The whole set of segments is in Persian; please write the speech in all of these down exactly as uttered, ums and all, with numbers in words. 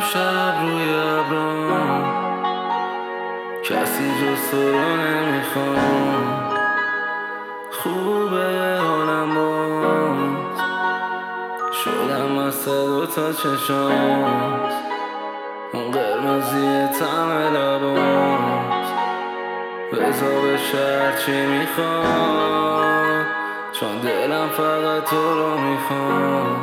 امشب روی ابرام کسی جز تو رو نمیخوام. خوبه حالم باز شدم مست دوتا چشات، اون قرمزی تم لبات. بذار بشه هرچی میخواد، چون دلم فقط تو رو میخواد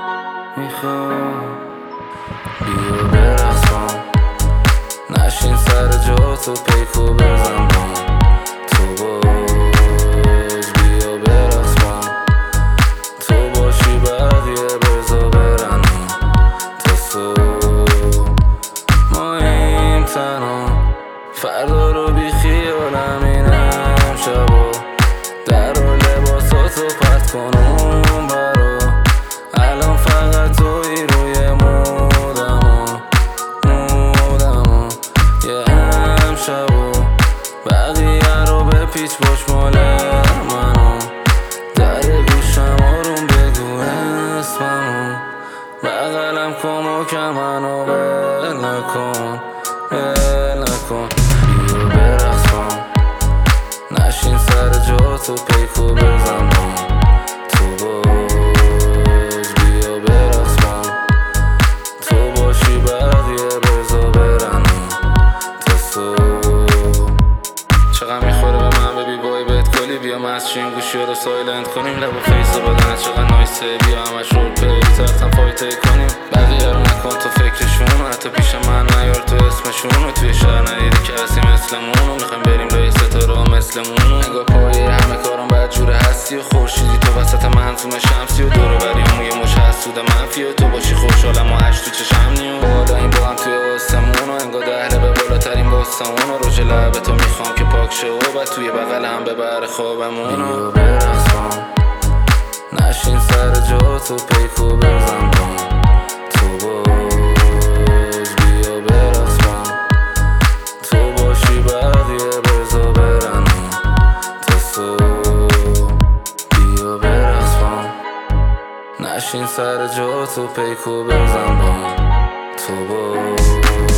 میخواد. بیا برقص کن، نشین سر جا تو پیکو بزن بان. تو باز بیا برقص کن، تو باشی بقیه بزا برن تا صبح. ما این تنها فردا رو بی خیالم اینم شبا. در و لباساتو پرت کن اون برا، الان فقط توی روی مودم ها مودم ها. یه امشبا بقیه رو به پیچ باش مال منو. در گوشم آروم بگو اسممو، بغلم کن محکم منو ول نکن ول نکن. بیا برقص کن، نشین سر جا تو پیکو بزن بان. تو باز بیا برقص کن، تو باشی بقیه بزا برن تا صبح. چقدر میخوره به من ببی بای بهت کلی. بیا مسچین گوشی رو سایلنت کنیم، لب و فیس رو بدن چقدر نایسه. بیا همش رول پلی تختم فایته کنیم، بقیه رو نکن تو فکرشون. حتی پیش من نیار تو اسمشون، و توی شهر ندیده کسی مثلمون. میخوایم بریم رای ستاره مثلمون. نگاه پایه همه کارم بد جوره هستی و خورشیدی تو وسط منظوم شمسی. و دور و بریم و یه مش حسود منفی، و تو باشی خوشحالم و هشت تو چشم نیو. بالا این با هم توی آسمون، و انگار دهله به بالاترین باستمون. و روش لب تو میخوام که پاک شه و بعد توی بغل هم ببر خوابمون. بیا برقص کن، نشین سر جا تو پیکو بزن بان. تو باز بیا برقص کن، تو باشی بقیه بزا برن تا صبح. بیا برقص کن، نشین سر جا تو پیکو بزن بان. تو باز